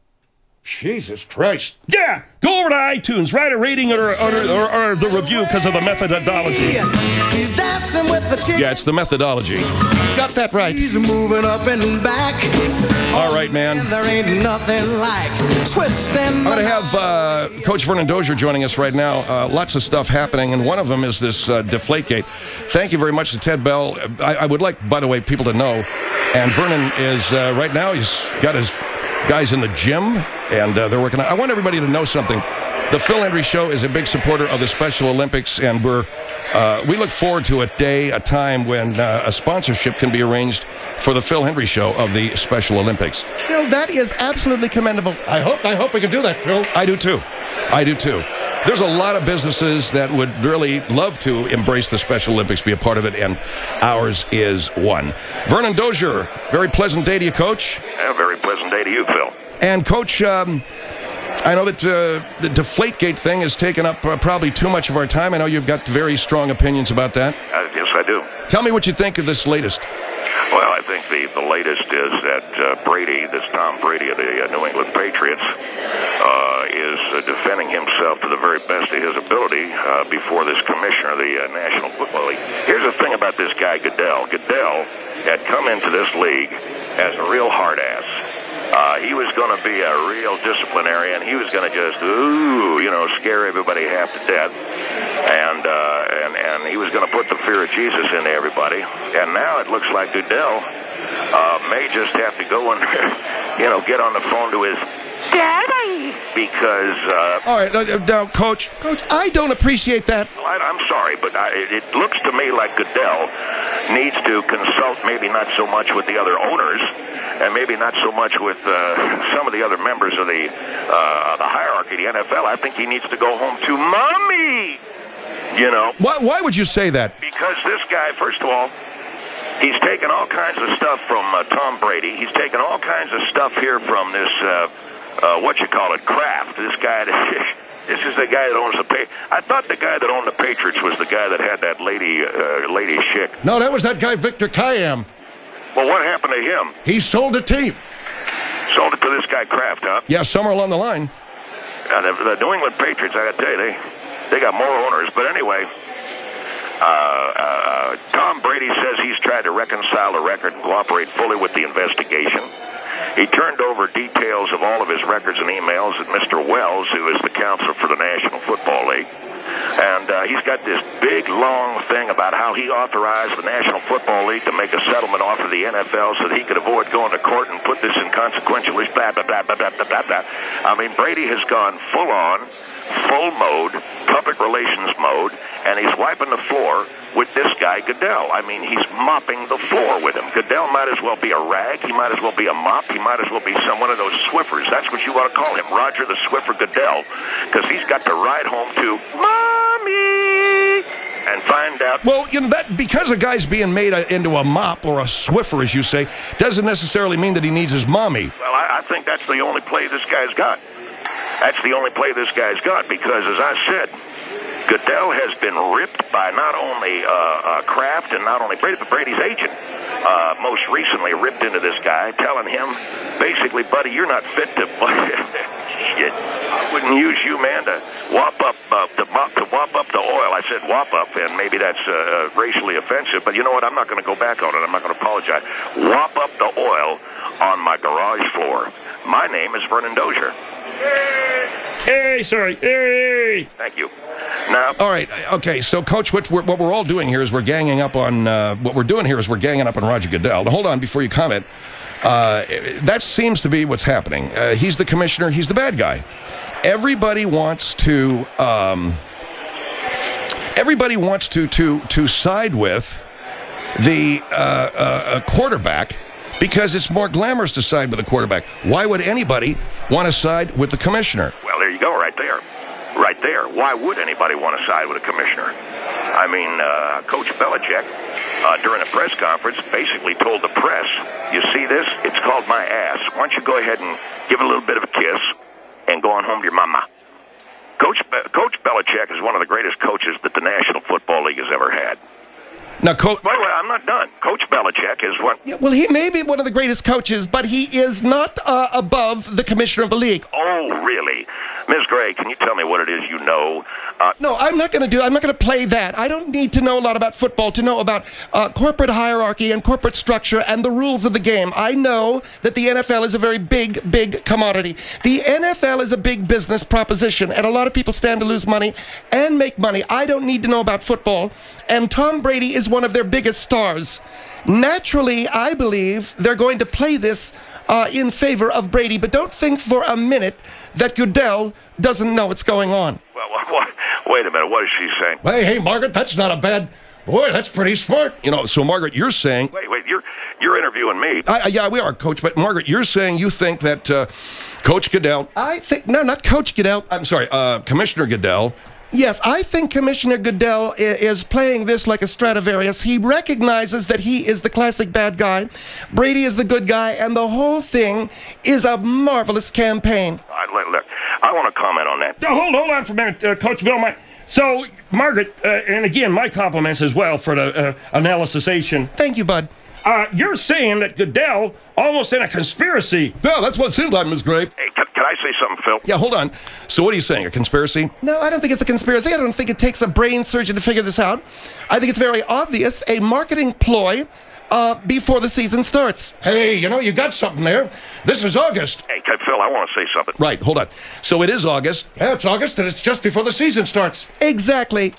Jesus Christ. Yeah, go over to iTunes, write a rating or, or, or, or the review because of the methodology. He's dancing with the chick. Yeah, it's the methodology. Got that right. He's moving up and back. All right, man. And there ain't nothing like twisting. I'm going to have uh, Coach Vernon Dozier joining us right now. Uh, lots of stuff happening, and one of them is this uh, Deflategate. Thank you very much to Ted Bell. I, I would like, by the way, people to know, and Vernon is, uh, right now, he's got his guys in the gym, and uh, they're working on. I want everybody to know something. The Phil Hendry Show is a big supporter of the Special Olympics, and we're uh, we look forward to a day, a time when uh, a sponsorship can be arranged for the Phil Hendry Show of the Special Olympics. Phil, that is absolutely commendable. I hope I hope we can do that, Phil. I do too. I do too. There's a lot of businesses that would really love to embrace the Special Olympics, be a part of it, and ours is one. Vernon Dozier, very pleasant day to you, Coach. a very pleasant day to you, Phil. And Coach, um, I know that uh, the Deflategate thing has taken up uh, probably too much of our time. I know you've got very strong opinions about that. Uh, yes, I do. Tell me what you think of this latest. Well, I think the, the latest is that uh, Brady, this Tom Brady of the uh, New England Patriots, uh, is uh, defending himself to the very best of his ability uh, before this commissioner of the uh, National Football League. Here's the thing about this guy, Goodell. Goodell had come into this league as a real hard ass. Uh, he was going to be a real disciplinarian. He was going to just, ooh, you know, scare everybody half to death. And, uh, and, and he was going to put the fear of Jesus into everybody. And now it looks like Goodell uh, may just have to go and, you know, get on the phone to his daddy because... Uh, All right, uh, now, Coach. Coach, I don't appreciate that. I, I'm sorry, but I, it, it looks to me like Goodell needs to consult maybe not so much with the other owners and maybe not so much with uh, some of the other members of the uh, the hierarchy of the N F L. I think he needs to go home to mommy, you know. Why, why would you say that? Because this guy, first of all, he's taken all kinds of stuff from uh, Tom Brady. He's taken all kinds of stuff here from this, uh, uh, what you call it, Kraft. This guy, this is the guy that owns the pay. I thought the guy that owned the Patriots was the guy that had that lady, uh, lady chick. No, that was that guy Victor Kayam. Well, what happened to him? He sold a team. Sold it to this guy Kraft, huh? Yeah, somewhere along the line. Uh, the, the New England Patriots, I got to tell you, they they got more owners. But anyway, uh, uh, Tom Brady says he's tried to reconcile the record and cooperate fully with the investigation. He turned over details of all of his records and emails to Mister Wells, who is the counselor for the National Football League. And uh, he's got this big, long thing about how he authorized the National Football League to make a settlement offer to the N F L so that he could avoid going to court and put this inconsequential, blah, blah, blah, blah, blah, blah, blah, blah. I mean, Brady has gone full on, full mode, public relations mode, and he's wiping the floor with this guy, Goodell. I mean, he's mopping the floor with him. Goodell might as well be a rag. He might as well be a mop. He might as well be some one of those Swiffers. That's what you want to call him, Roger the Swiffer Goodell, because he's got to ride home to Mommy and find out. Well, you know, that because a guy's being made a, into a mop or a Swiffer, as you say, doesn't necessarily mean that he needs his mommy. Well, I, I think that's the only play this guy's got. That's the only play this guy's got because, as I said, Goodell has been ripped by not only uh, uh, Kraft and not only Brady, but Brady's agent. Uh, most recently ripped into this guy, telling him, basically, buddy, you're not fit to... Shit. I wouldn't use you, man, to whop up uh, to, mop, to whop up the oil. I said whop up, and maybe that's uh, racially offensive, but you know what? I'm not going to go back on it. I'm not going to apologize. Whop up the oil on my garage floor. My name is Vernon Dozier. Hey, sorry. Hey. Thank you. Now, all right, okay, so, Coach, what we're, what we're all doing here is we're ganging up on, uh, what we're doing here is we're ganging up on Roger Goodell. Now, hold on before you comment. Uh, that seems to be what's happening. Uh, he's the commissioner. He's the bad guy. Everybody wants to, um, everybody wants to, to, to side with the uh, uh, quarterback because it's more glamorous to side with the quarterback. Why would anybody want to side with the commissioner? Well, there you go, right there. Right there. Why would anybody want to side with a commissioner? I mean, uh, Coach Belichick, uh, during a press conference, basically told the press, you see this? It's called my ass. Why don't you go ahead and give it a little bit of a kiss and go on home to your mama? Coach, Be- Coach Belichick is one of the greatest coaches that the National Football League has ever had. Now, Coach... By the way, I'm not done. Coach Belichick is one... Yeah, well, he may be one of the greatest coaches, but he is not uh, above the commissioner of the league. Oh, really? Miz Gray, can you tell me what it is you know? Uh, no, I'm not going to do I'm not going to play that. I don't need to know a lot about football to know about uh, corporate hierarchy and corporate structure and the rules of the game. I know that the N F L is a very big, big commodity. The N F L is a big business proposition, and a lot of people stand to lose money and make money. I don't need to know about football, and Tom Brady is one of their biggest stars. Naturally, I believe they're going to play this uh, in favor of Brady, but don't think for a minute that Goodell doesn't know what's going on. Well, what, wait a minute. What is she saying? Hey, hey, Margaret, that's not a bad... Boy, that's pretty smart. You know, so, Margaret, you're saying... Wait, wait, you're you're interviewing me. I, yeah, we are, Coach, but, Margaret, you're saying you think that uh, Coach Goodell... I think... No, not Coach Goodell. I'm sorry, uh, Commissioner Goodell... Yes, I think Commissioner Goodell is playing this like a Stradivarius. He recognizes that he is the classic bad guy, Brady is the good guy, and the whole thing is a marvelous campaign. All right, look, look, I want to comment on that. Oh, hold, hold on for a minute, uh, Coach Bill. My, so, Margaret, uh, and again, my compliments as well for the uh, analysisation. Thank you, bud. Uh, you're saying that Goodell almost in a conspiracy. Yeah, that's what it seemed like, Miz Gray. Hey, can, can I say something, Phil? Yeah, hold on. So what are you saying, a conspiracy? No, I don't think it's a conspiracy. I don't think it takes a brain surgeon to figure this out. I think it's very obvious, a marketing ploy uh, before the season starts. Hey, you know, you got something there. This is August. Hey, Phil, I want to say something. Right, hold on. So it is August. Yeah, it's August, and it's just before the season starts. Exactly.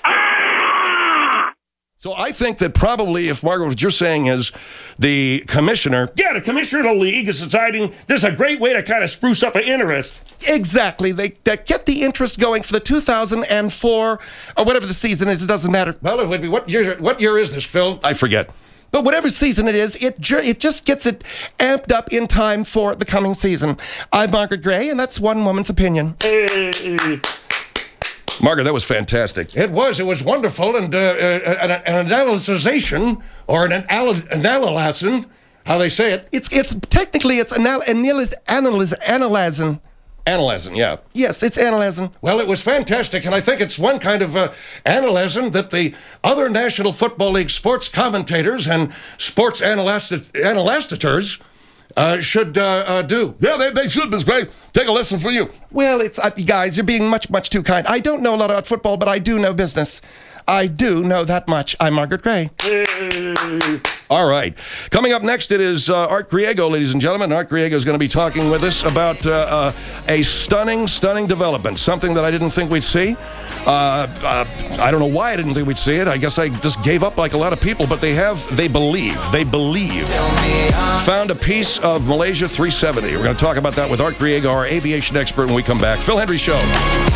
So I think that probably, if Margaret, what you're saying is the commissioner... Yeah, the commissioner of the league is deciding this is a great way to kind of spruce up an interest. Exactly. They, they get the interest going for the two thousand four, or whatever the season is, it doesn't matter. Well, it would be, what year, what year is this, Phil? I forget. But whatever season it is, it ju- it just gets it amped up in time for the coming season. I'm Margaret Gray, and that's one woman's opinion. Hey. Margaret, that was fantastic. It was. It was wonderful. And uh, uh, an, an analyzation, or an analyzing, how they say it. It's it's technically, it's anal- analyz- analyz- analyzing. Analyzing, yeah. Yes, it's analyzing. Well, it was fantastic, and I think it's one kind of uh, analyzing that the other National Football League sports commentators and sports analyst- analystators Uh, should uh, uh, do. Yeah, they, they should, Miz Gray. Take a lesson for you. Well, it's uh, guys, you're being much, much too kind. I don't know a lot about football, but I do know business. I do know that much. I'm Margaret Gray. All right. Coming up next, it is uh, Art Griego, ladies and gentlemen. Art Griego is going to be talking with us about uh, uh, a stunning, stunning development, something that I didn't think we'd see. Uh, uh, I don't know why I didn't think we'd see it. I guess I just gave up like a lot of people, but they have, they believe, they believe. Found a piece of Malaysia three seventy. We're going to talk about that with Art Griego, our aviation expert, when we come back. Phil Hendrie Show.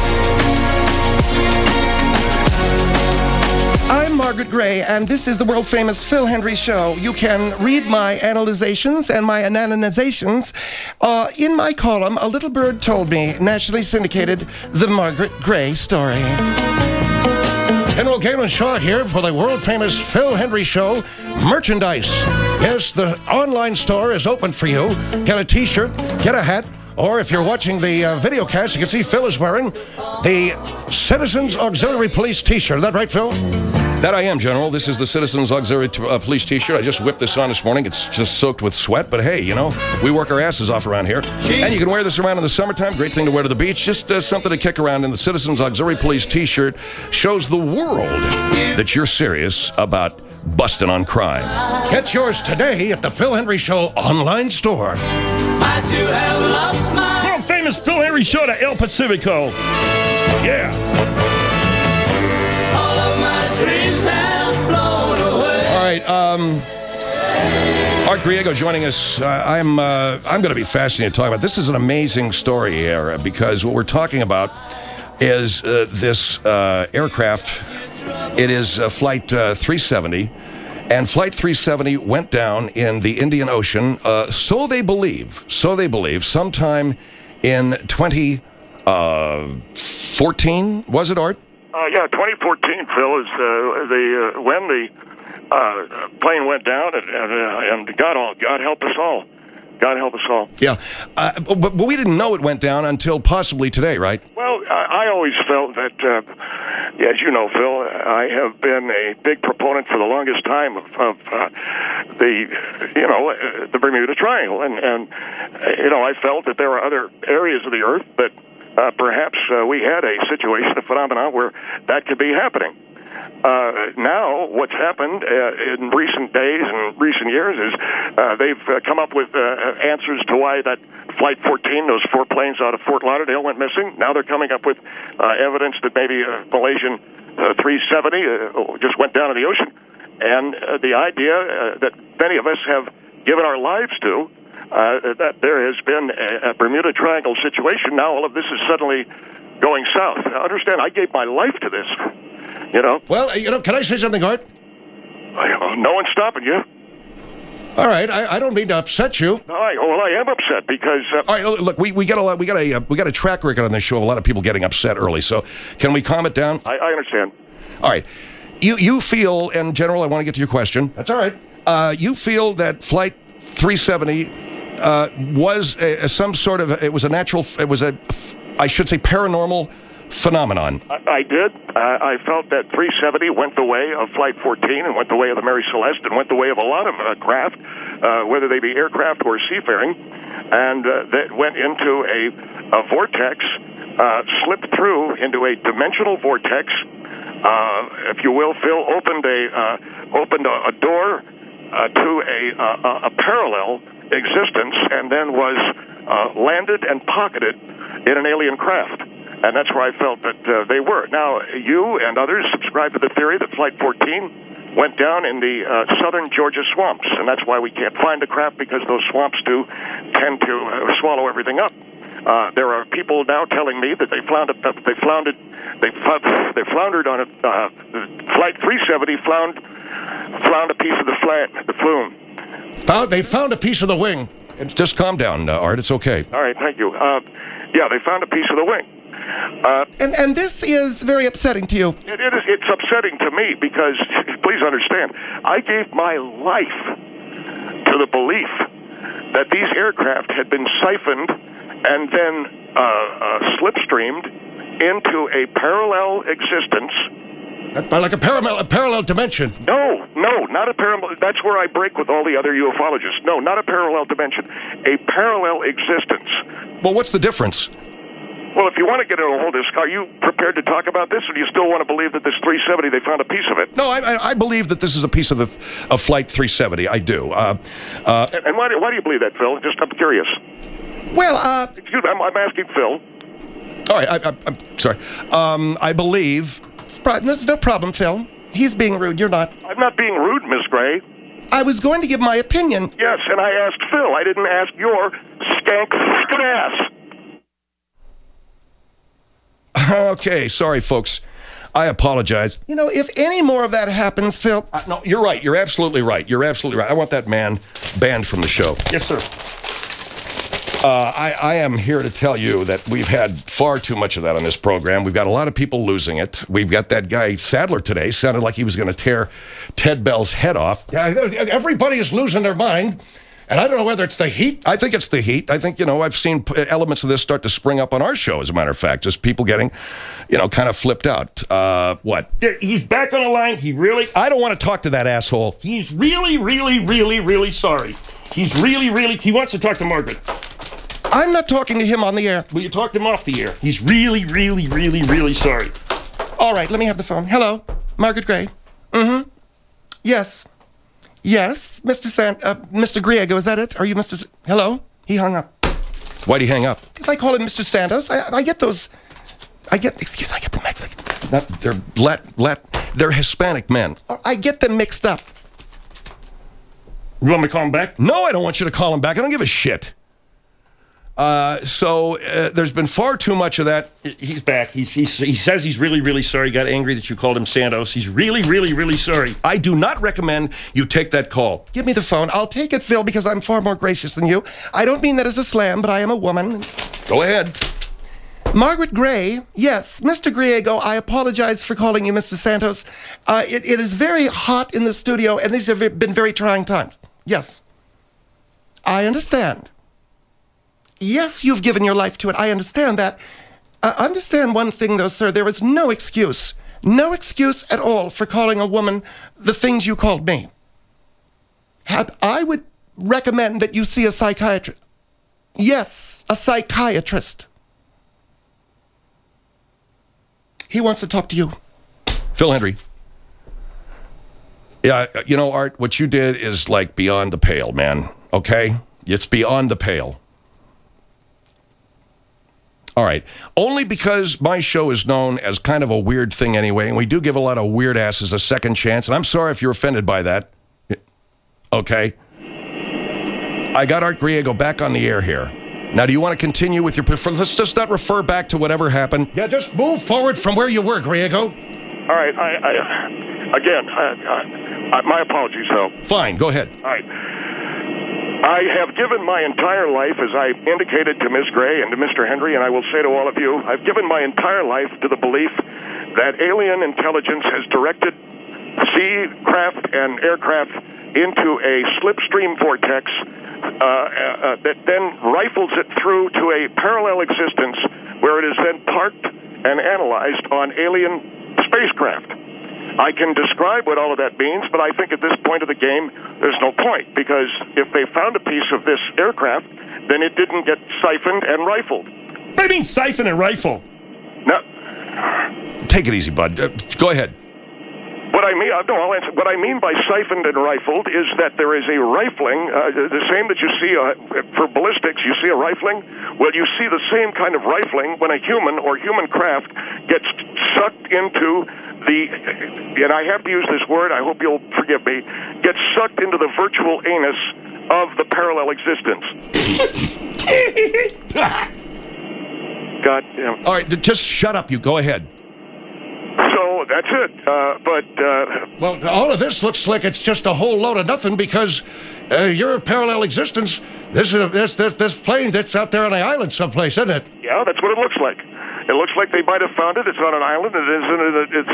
I'm Margaret Gray, and this is the world-famous Phil Hendrie Show. You can read my analyzations and my anonymizations uh, in my column, A Little Bird Told Me, nationally syndicated, The Margaret Gray Story. General Galen Shaw here for the world-famous Phil Hendrie Show merchandise. Yes, the online store is open for you. Get a T-shirt, get a hat, or if you're watching the uh, video cast, you can see Phil is wearing the Citizens Auxiliary Police T-shirt. Is that right, Phil? That I am, General. This is the Citizens Auxiliary t- uh, Police T-shirt. I just whipped this on this morning. It's just soaked with sweat, but hey, you know, we work our asses off around here. And you can wear this around in the summertime. Great thing to wear to the beach. Just uh, something to kick around in the Citizens Auxiliary Police T-shirt. Shows the world that you're serious about busting on crime. Get yours today at the Phil Hendrie Show online store. I too have lost my... World famous Phil Hendrie Show to El Pacifico. Yeah. All of my dreams have flown away. All right, um... Art Griego joining us. Uh, I'm uh, I'm going to be fascinated to talk about. This is an amazing story here because what we're talking about is uh, this uh, aircraft. It is uh, Flight uh, three seventy, and Flight three seventy went down in the Indian Ocean. Uh, so they believe. So they believe. Sometime in twenty fourteen, was it, Art? Uh, yeah, twenty fourteen, Phil, is uh, the uh, when the uh, plane went down, and and, uh, and God, all God help us all. God help us all. Yeah, uh, but, but we didn't know it went down until possibly today, right? Well, I, I always felt that, uh, as you know, Phil, I have been a big proponent for the longest time of, of uh, the, you know, uh, the Bermuda Triangle, and and uh, you know, I felt that there were other areas of the Earth that uh, perhaps uh, we had a situation, a phenomenon where that could be happening. Uh, now, what's happened uh, in recent days and recent years is uh, they've uh, come up with uh, answers to why that Flight fourteen, those four planes out of Fort Lauderdale, went missing. Now they're coming up with uh, evidence that maybe a Malaysian uh, three seventy uh, just went down in the ocean. And uh, the idea uh, that many of us have given our lives to, uh, that there has been a, a Bermuda Triangle situation. Now all of this is suddenly going south. Now, understand, I gave my life to this. You know? Well, you know, can I say something, Art? I, no one's stopping you. All right, I, I don't mean to upset you. No, I, well, I am upset because. Uh, All right, look, we, we got a lot, we got a uh, we got a track record on this show of a lot of people getting upset early. So, can we calm it down? I, I understand. All right, you you feel, in general, I want to get to your question. That's all right. Uh, you feel that Flight three seventy uh, was a, a, some sort of a, it was a natural, it was a, I should say, paranormal phenomenon. I, I did. Uh, I felt that three seventy went the way of Flight fourteen and went the way of the Mary Celeste and went the way of a lot of uh, craft, uh, whether they be aircraft or seafaring, and uh, that went into a, a vortex, uh, slipped through into a dimensional vortex, uh, if you will, Phil, opened a uh, opened a, a door uh, to a, a, a parallel existence, and then was uh, landed and pocketed in an alien craft. And that's where I felt that uh, they were. Now, you and others subscribe to the theory that Flight fourteen went down in the uh, southern Georgia swamps, and that's why we can't find the craft, because those swamps do tend to uh, swallow everything up. Uh, there are people now telling me that they floundered, uh, they floundered, they, fl- they floundered on a uh, Flight three seventy flound, flound a piece of the flat, the flume. Found, they found a piece of the wing. Just calm down, uh, Art. It's okay. All right, thank you. Uh, yeah, they found a piece of the wing. Uh, and and this is very upsetting to you. It, it is. It's upsetting to me because, please understand, I gave my life to the belief that these aircraft had been siphoned and then uh, uh, slipstreamed into a parallel existence. Like a parallel, a parallel dimension. No, no, not a parallel. That's where I break with all the other ufologists. No, not a parallel dimension. A parallel existence. Well, what's the difference? Well, if you want to get into all this, are you prepared to talk about this, or do you still want to believe that this three seventy, they found a piece of it? No, I, I, I believe that this is a piece of the of Flight three seventy. I do. Uh, uh, and and why, do, why do you believe that, Phil? Just I'm curious. Well, uh... Excuse me, I'm, I'm asking Phil. All right, I, I, I'm sorry. Um, I believe... It's pro- There's no problem, Phil. He's being rude. You're not. I'm not being rude, Miss Gray. I was going to give my opinion. Yes, and I asked Phil. I didn't ask your skank frickin' ass. Okay, sorry, folks. I apologize. You know, if any more of that happens, Phil... Uh, no, you're right. You're absolutely right. You're absolutely right. I want that man banned from the show. Yes, sir. Uh, I, I am here to tell you that we've had far too much of that on this program. We've got a lot of people losing it. We've got that guy Sadler today. Sounded like he was going to tear Ted Bell's head off. Yeah, everybody is losing their mind. And I don't know whether it's the heat. I think it's the heat. I think, you know, I've seen p- elements of this start to spring up on our show, as a matter of fact. Just people getting, you know, kind of flipped out. Uh, what? There, he's back on the line. He really... I don't want to talk to that asshole. He's really, really, really, really sorry. He's really, really... He wants to talk to Margaret. I'm not talking to him on the air. Will you talk to him off the air? He's really, really, really, really sorry. All right, let me have the phone. Hello, Margaret Gray. Mm-hmm. Yes. Yes, Mister San... Uh, Mister Griego, is that it? Are you Mister S- Hello? He hung up. Why'd he hang up? Because I call him Mister Santos. I, I get those... I get... Excuse I get the Mexican... Not, they're Lat, Lat, they're Hispanic men. I get them mixed up. You want me to call him back? No, I don't want you to call him back. I don't give a shit. Uh, so uh, there's been far too much of that. He's back. He's, he's, he says he's really, really sorry. He got angry that you called him Santos. He's really, really, really sorry. I do not recommend you take that call. Give me the phone. I'll take it, Phil, because I'm far more gracious than you. I don't mean that as a slam, but I am a woman. Go ahead. Margaret Gray, yes, Mister Griego, I apologize for calling you Mister Santos. Uh, it, it is very hot in the studio, and these have been very trying times. Yes. I understand. Yes, you've given your life to it. I understand that. Uh, understand one thing, though, sir. There is no excuse, no excuse at all for calling a woman the things you called me. Have, I would recommend that you see a psychiatrist. Yes, a psychiatrist. He wants to talk to you. Phil Hendry. Yeah, you know, Art, what you did is like beyond the pale, man. Okay? It's beyond the pale. All right. Only because my show is known as kind of a weird thing anyway, and we do give a lot of weird asses a second chance, and I'm sorry if you're offended by that. Okay? I got Art Griego back on the air here. Now, do you want to continue with your... Let's just not refer back to whatever happened. Yeah, just move forward from where you were, Griego. All right, I, I again, I, I, my apologies, though. Fine, go ahead. All right. I have given my entire life, as I indicated to Miz Gray and to Mister Henry, and I will say to all of you, I've given my entire life to the belief that alien intelligence has directed sea craft and aircraft into a slipstream vortex uh, uh, that then rifles it through to a parallel existence where it is then parked and analyzed on alien spacecraft. I can describe what all of that means, but I think at this point of the game, there's no point, because if they found a piece of this aircraft, then it didn't get siphoned and rifled. What do you mean siphon and rifle? No. Take it easy, bud. Uh, go ahead. What I mean, no, I'll answer. What I mean by siphoned and rifled is that there is a rifling, uh, the same that you see uh, for ballistics. You see a rifling. Well, you see the same kind of rifling when a human or human craft gets sucked into the, and I have to use this word. I hope you'll forgive me. Gets sucked into the virtual anus of the parallel existence. God damn. All right, just shut up. You go ahead. So that's it. Uh, but uh, well, all of this looks like it's just a whole load of nothing, because uh, you're a parallel existence. This is a, this, this this plane that's out there on an island someplace, isn't it? Yeah, that's what it looks like. It looks like they might have found it. It's on an island. It is. It's.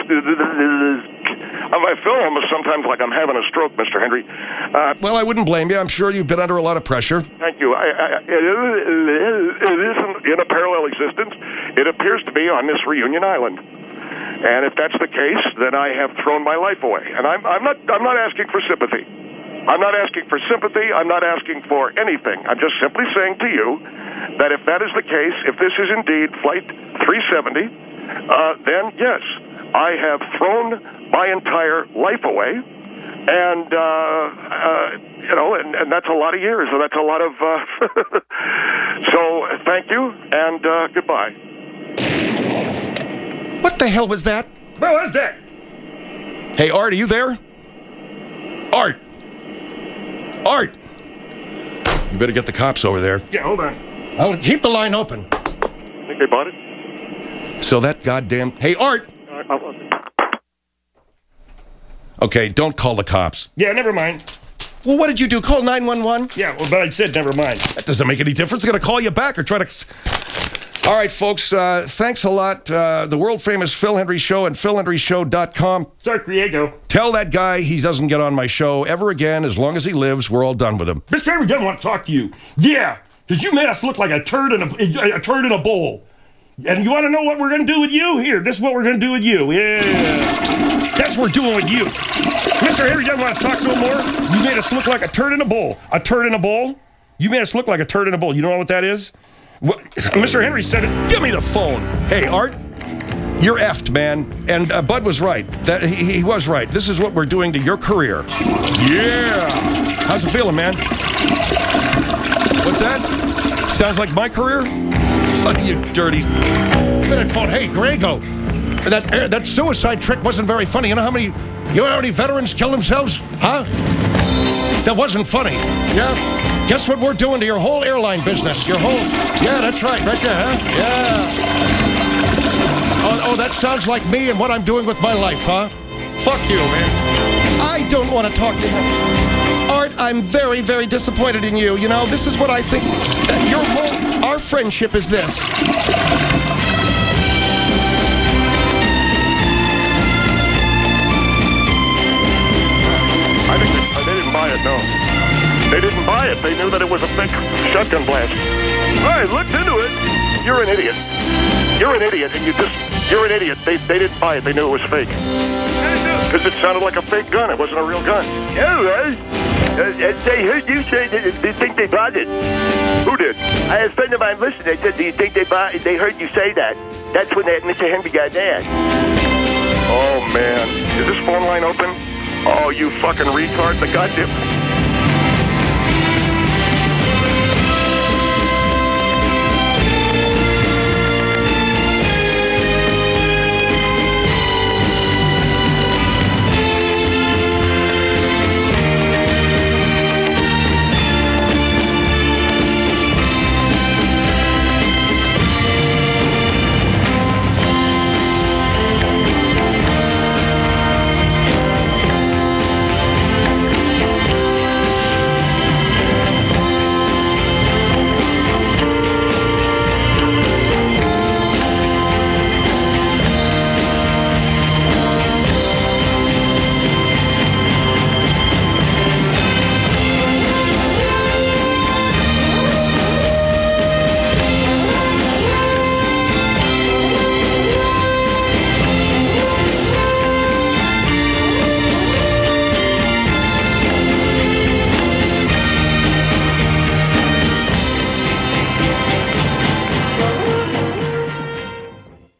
I feel almost sometimes like I'm having a stroke, Mister Henry. Uh, well, I wouldn't blame you. I'm sure you've been under a lot of pressure. Thank you. I, I, it, is, it isn't in a parallel existence. It appears to be on this reunion island. And if that's the case, then I have thrown my life away. And I'm, I'm not. I'm not asking for sympathy. I'm not asking for sympathy. I'm not asking for anything. I'm just simply saying to you that if that is the case, if this is indeed Flight three seventy, uh, then yes, I have thrown my entire life away. And, uh, uh, you know, and, and that's a lot of years. So that's a lot of... Uh, so thank you, and uh, goodbye. What the hell was that? Well, what's that? Hey, Art, are you there? Art! Art! You better get the cops over there. Yeah, hold on. I'll keep the line open. Think they bought it? So that goddamn... Hey, Art! Okay, don't call the cops. Yeah, never mind. Well, what did you do? Call nine one one? Yeah, well, but I said never mind. That doesn't make any difference. They're going to call you back or try to... All right, folks, uh, thanks a lot. Uh, the world-famous Phil Hendry Show and phil hendry show dot com. Sorry, Griego. Tell that guy he doesn't get on my show ever again. As long as he lives, we're all done with him. Mister Henry doesn't want to talk to you. Yeah, because you made us look like a turd in a, a turd in a bowl. And you want to know what we're going to do with you? Here, this is what we're going to do with you. Yeah. That's what we're doing with you. Mister Henry doesn't want to talk no more. You made us look like a turd in a bowl. A turd in a bowl? You made us look like a turd in a bowl. You know what that is? What? Mister Henry said it. Give me the phone. Hey, Art, you're effed, man. And uh, Bud was right. That he, he was right. This is what we're doing to your career. Yeah. How's it feeling, man? What's that? Sounds like my career? Fuck you, dirty. Minute phone. Hey, Grego. That uh, that suicide trick wasn't very funny. You know how many you know how many veterans killed themselves? Huh? That wasn't funny. Yeah. Guess what we're doing to your whole airline business? Your whole... Yeah, that's right. Right there, huh? Yeah. Oh, oh, that sounds like me and what I'm doing with my life, huh? Fuck you, man. I don't want to talk to him. Art, I'm very, very disappointed in you. You know, this is what I think. Uh, your whole... Our friendship is this. I think they, they didn't buy it, no. They didn't buy it. They knew that it was a fake shotgun blast. I looked into it. You're an idiot. You're an idiot, and you just, you're an idiot. They, they didn't buy it. They knew it was fake. Because it sounded like a fake gun. It wasn't a real gun. Yeah, right. Uh, they heard you say that they think they bought it. Who did? I had a friend of mine listen. They said, do you think they bought it? They heard you say that. That's when that Mister Henry got mad. Oh, man. Is this phone line open? Oh, you fucking retard. The goddamn...